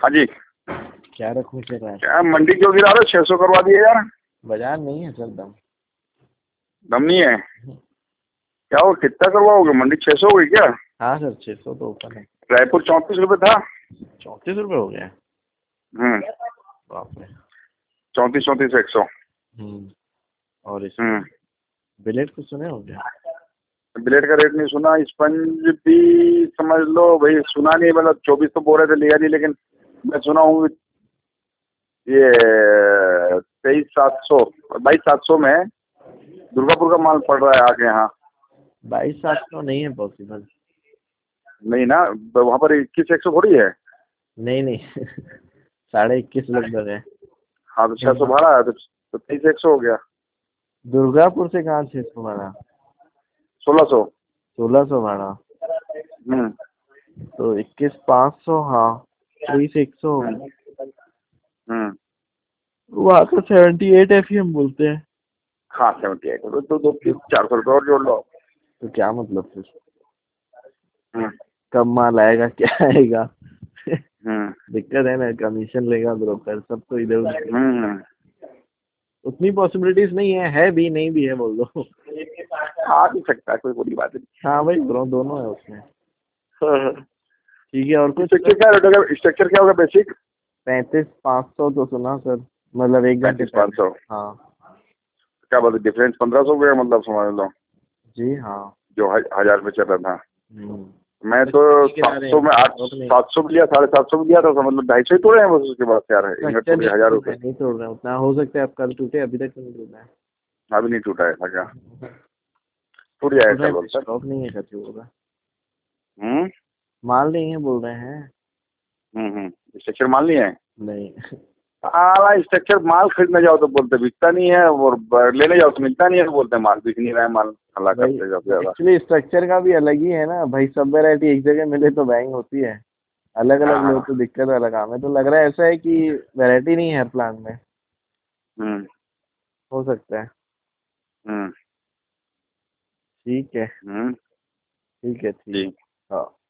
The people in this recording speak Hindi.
हाँ जी। क्या रखूँ फिर यार? क्या मंडी क्यों गिरा रहे हो? 600 करवा दिए यार। बाजार नहीं है सर दम। दम नहीं है? क्या हो, कितना करवाओगे? मंडी 600 हो गई क्या? हाँ सर 600 तो ओपन है। रायपुर 34 रुपये था। 34 रुपये हो गया? हम्म। बाप रे। 34 100। और इसमें हम्म। बिलेट कुछ सुने हो क्या? ब्लेड का रेट नहीं सुना। स्पंज भी समझ लो भाई, सुना नहीं, मतलब 24 तो बोल रहे थे, लिया नहीं, लेकिन मैं सुना हूँ ये 23 700 22 700 में दुर्गापुर का माल पड़ रहा है आगे यहाँ। 22 700 नहीं है पॉसिबल। नहीं ना, वहाँ पर 21 100 थोड़ी है। नहीं नहीं 21.5 लगभग है। हाँ तो 600 भाड़ा है, तो 23 100 हो गया। दुर्गापुर से कहाँ 600 भाड़ा? 1600। 1600 भाड़ा हम्म। तो 21 500। हाँ 23 100 हम्म। हम्म। वहाँ का 78 FEM बोलते हैं। हाँ 78 तो 400 रुपये और जोड़ लो। तो क्या मतलब फिर? हम्म। कब माल आएगा क्या आएगा हम्म। दिक्कत है ना, कमीशन लेगा ब्रोकर, सब तो इधर उधर। हम्म। उतनी पॉसिबिलिटीज नहीं है भी नहीं भी है बोल दो। आ भी सकता है, कोई बड़ी बात नहीं। हाँ भाई ब्रो दोनों है उसमें। हाँ। ठीक है और कुछ? स्ट्रक्चर क्या रेट होगा? स्ट्रक्चर क्या होगा बेसिक? 35 500 तो सुना सर, मतलब 1 घंटे 35 500। हाँ क्या बोलते, डिफरेंस 1500 हो गया, मतलब समझ लो। जी हाँ। जो 1000 रुपये चल रहा था। हम्म। मैं तो 700 में 700 में लिया, 750 में लिया था, तो मतलब 250 ही तोड़े हैं बस। उसके बाद यार इनका टूट गया 1000 रुपये। नहीं तोड़ रहे हैं उतना, हो सकता है अब कल टूटे, अभी तक नहीं टूटा है। अभी नहीं टूटा है क्या? टूट जाएगा कल बोलता। स्टॉक नहीं है खर्च होगा, हम्म। माल नहीं है बोल रहे हैं। स्ट्रक्चर माल नहीं है। नहीं साला स्ट्रक्चर माल खरीदने जाओ तो बोलते बिकता नहीं है, और लेने जाओ तो मिलता नहीं है, तो बोलते माल बिक नहीं रहा है, माल हल्ला भाई करते ज्यादा ज्यादा। एक्चुअली स्ट्रक्चर का भी अलग ही है ना भाई, सब वैरायटी एक जगह मिले तो बैंग होती है, अलग अलग लो हाँ। तो दिक्कत वाला काम है। तो लग रहा है ऐसा है कि वैरायटी नहीं है हर प्लांट में। हम्म। हो सकता है। हम्म। ठीक है। हम्म। ठीक है ठीक। जी। हाँ।